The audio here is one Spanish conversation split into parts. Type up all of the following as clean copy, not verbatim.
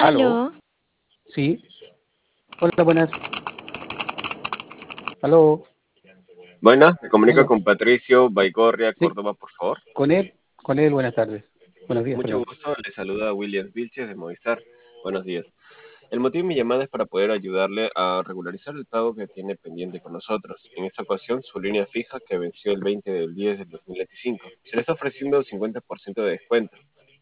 Aló, Aló, sí. Hola, buenas. Aló, Buenas, me comunica aló. con Patricio Baigorria Sí, Córdoba, por favor. con él, buenas tardes. Buenos días, Mucho perdón. gusto, le saluda Williams Vilches de Movistar. Buenos días. El motivo de mi llamada es para poder ayudarle a regularizar el pago que tiene pendiente con nosotros. En esta ocasión, su línea fija que venció el 20 del 10 del 2025. Se le está ofreciendo 50% de descuento.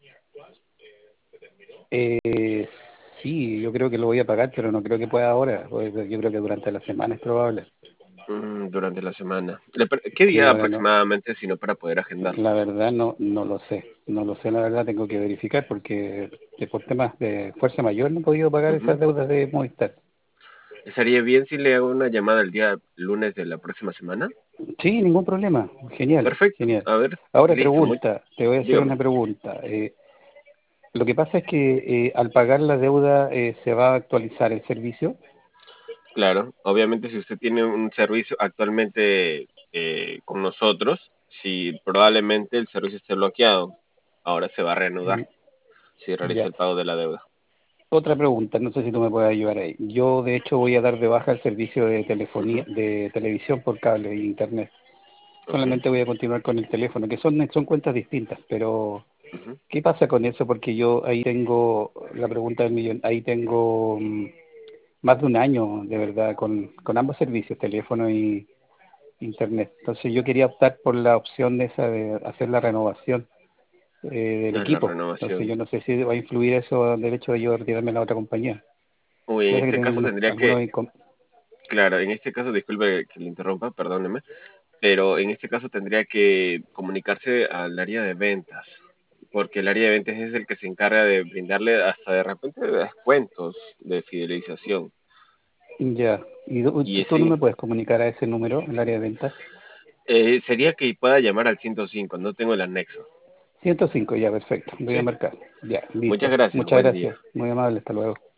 Sí, yo creo que lo voy a pagar, pero no creo que pueda ahora. Yo creo que durante la semana es probable. Durante la semana. ¿Qué Sí, día ahora no. aproximadamente, sino para poder agendarlo? La verdad no lo sé. No lo sé, la verdad tengo que verificar porque por temas de fuerza mayor no he podido pagar Ujú. esas deudas de Movistar. ¿Estaría bien si le hago una llamada el día lunes de la próxima semana? Sí, ningún problema. Genial, Perfecto. genial. A ver, Ahora listo. pregunta, te voy a hacer Dígame. una pregunta. Lo que pasa es que al pagar la deuda se va a actualizar el servicio. Claro, obviamente si usted tiene un servicio actualmente con nosotros, si probablemente el servicio esté bloqueado, ahora se va a reanudar Mm, si realiza Ya. el pago de la deuda. Otra pregunta, no sé si tú me puedes ayudar ahí. Yo de hecho voy a dar de baja el servicio de telefonía, Ujú, de televisión por cable e internet. ok, Solamente voy a continuar con el teléfono, que son cuentas distintas, pero ujú, ¿qué pasa con eso? Porque yo ahí tengo la pregunta del millón, ahí tengo más de un año de verdad con ambos servicios, teléfono y internet. Entonces yo quería optar por la opción de esa de hacer la renovación del es la equipo. Entonces yo renovación. no sé si va a influir eso del hecho de yo retirarme a la otra compañía. Uy, en Parece que este tengo caso tendría que, algunos claro, en este caso, disculpe que le interrumpa, perdóneme, pero en este caso tendría que comunicarse al área de ventas, porque el área de ventas es el que se encarga de brindarle hasta de repente descuentos de fidelización. ya. ¿Y tú, Y tú no sí, me puedes comunicar a ese número, el área de ventas? sería que pueda llamar al 105, no tengo el anexo. 105 ya, perfecto. Voy a ¿Sí? marcar. Ya, Muchas listo. gracias, Muchas buen día. gracias. Muy amable, hasta luego.